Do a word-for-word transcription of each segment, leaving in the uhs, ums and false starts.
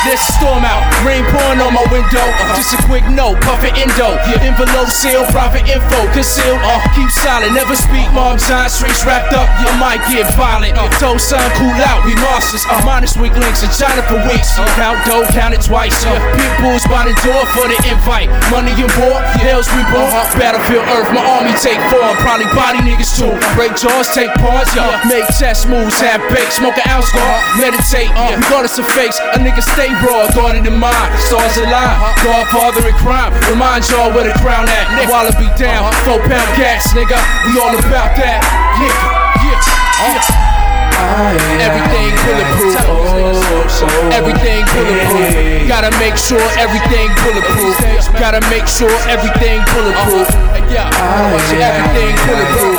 There's a storm out, rain pouring on my window. Just a quick note, puffin' endo. Envelope sealed, private info concealed. Keep silent, never speak. Mom time, streets wrapped up. I might get violent. Told son, cool out, we monsters. Minus weak links in China for weeks. Count dough, count it twice. Pit bulls by the door for the invite. Money and war, hell's reborn. Battlefield Earth, my army take form. Probably body niggas too. Break jaws, take pawns. Make chess moves, have bake, smoke an ounce, meditate. Regardless of fakes, a nigga stay raw, guarded in mind. Stars align, Godfather in crime. Remind y'all where the crown at. While it be down, four pound gas, nigga. We all about that. Yeah, yeah, yeah. Everything bulletproof. Everything bulletproof. Gotta make sure everything bulletproof. Gotta make sure everything bulletproof. Yeah, everything bulletproof.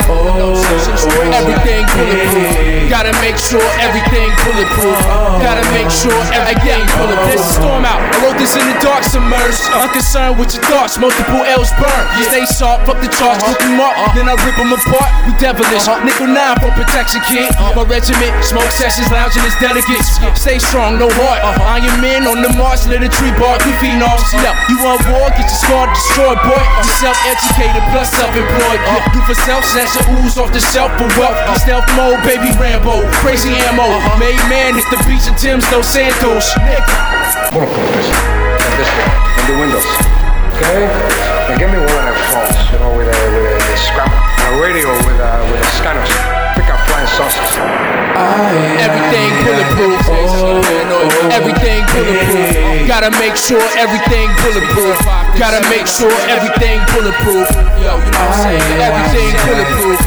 Everything bulletproof. Gotta make sure everything bulletproof. Gotta make sure everything bulletproof. There's a storm out. I wrote this in the dark, submerged. Unconcerned with your thoughts, multiple L's burn. Stay sharp, fuck the charge, hook them up, then I rip them apart. We devilish. Nickel nine for protection, kid. My regiment, smoke sessions, lounging as delegates. Stay strong, no heart. Iron men on the march, let a tree bark. We phenoms. You want war? Get your scar destroyed, boy. You self-educated plus self-employed. Do for self, snatch your ooze off the shelf for wealth. Stealth mode, baby Rambo, crazy ammo. Made man hit the beach in Tim's, no Santos. Wanna put this and this one and the windows. Okay? Now give me one of them phones, you know, with a with a, a scramble, and a radio with a with a scanners. Pick up flying saucers. Everything bulletproof. Everything bulletproof. Gotta make sure everything bulletproof. Gotta make sure everything bulletproof. Yo, you know what I'm saying? Everything bulletproof.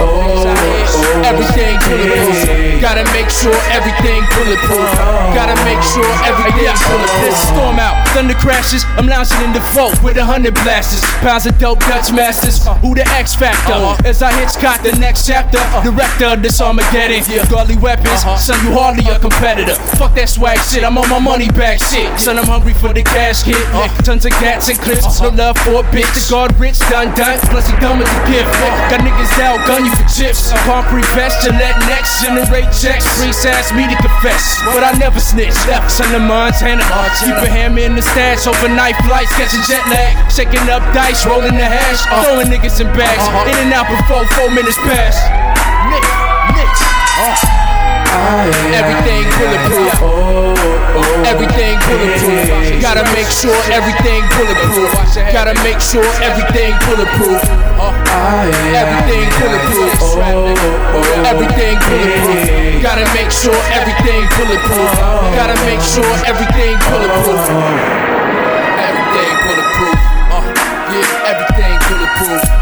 Everything bulletproof. Gotta make sure everything bulletproof. Gotta make sure everything bulletproof. There's a storm out, thunder crashes. I'm lounging in the vault with a hundred blasters. Pounds of dope Dutch masters. Who the X Factor? As I Hitchcock the next chapter. Director of this Armageddon. Godly weapons, son, you hardly a competitor. Fuck that swag shit, I'm on my money back shit. Son, I'm hungry for the cash kit. Tons of gats and clips, no love for a bitch. The guard rich, done done, plus he done with the gift. Got niggas out, gun you for chips. Concrete vest, Gillette next, generate checks. Freaks ask me to confess, but I never snitch. Son of Montana, keep a hammer in the stash. Overnight flights, catching jet lag. Shaking up dice, rolling the hash. Throwing niggas in bags, in and out before four minutes pass. Nick, Nick, everything bulletproof. Everything bulletproof. Gotta make sure everything bulletproof. Gotta make sure everything bulletproof. Everything bulletproof. Everything bulletproof. Gotta make sure everything bulletproof. Gotta make sure everything bulletproof. Everything bulletproof. Uh, yeah, everything bulletproof.